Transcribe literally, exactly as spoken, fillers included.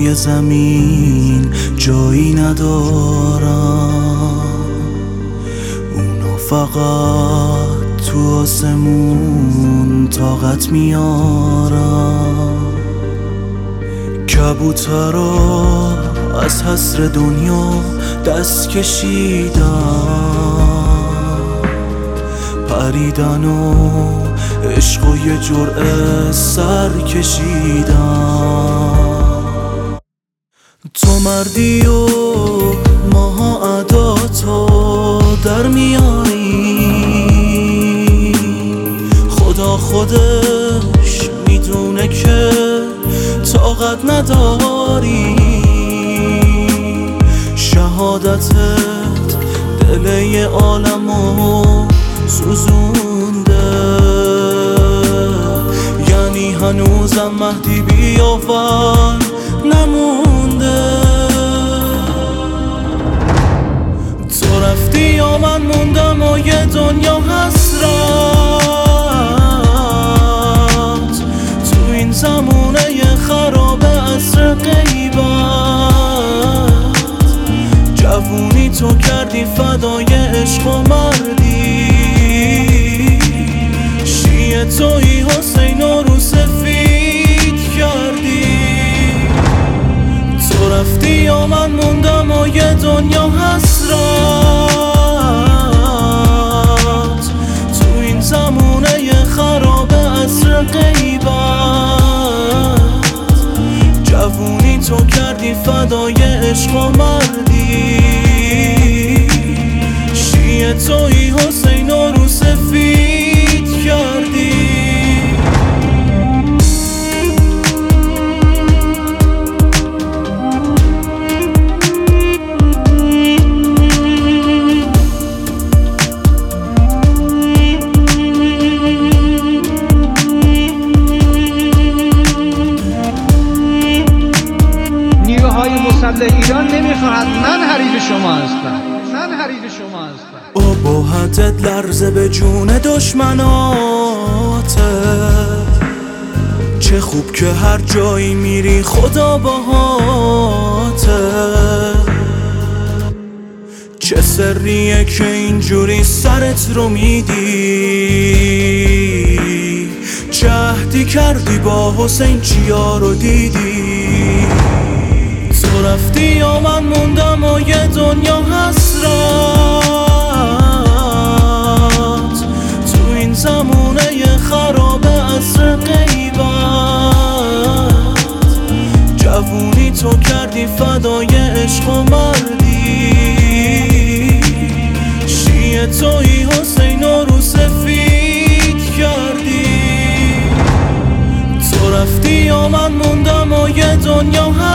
روی زمین جایی ندارم، اونا فقط تو آسمون طاقت میارم. کبوترها از حسر دنیا دست کشیدن، پریدن و عشق و یه جرعه سر کشیدن. تو مردی و ماها عداتو در میاری، خدا خودش میدونه که طاقت نداری. شهادتت دل عالمو سوزونده، یعنی هنوزم مهدی بیاور نمونده. تو رفتی یا من موندم و یه دنیا حسرت، تو این زمونه خراب عصر غیبت. جوونی تو کردی فدای عشق و مردی، شیعه تویی حسین و رو سفید کردی. تو رفتی یا من موندم و یه دنیا حسرت، تو این زمونه خراب عصر غیبت. جوونی تو کردی فدای عشق و مردی، شیعه تویی حسین و رو سفید کردی. ایران نمیخواهد، من حریف شما هستم، من حریف شما هستم. ابهتت لرزه به جون دشمناته، چه خوب که هر جایی میری خدا باهاته. چه سریه که اینجوری سرت رو میدی، چه عهدی کردی با حسین چیا رو دیدی. تو رفتی یا من موندم و یه دنیا حسرت، تو این زمونه خراب عصر غیبت. جوونی تو کردی فدای عشق و مردی، شیعه تویی حسین و رو سفید کردی. تو رفتی یا من موندم و یه دنیا حسرت،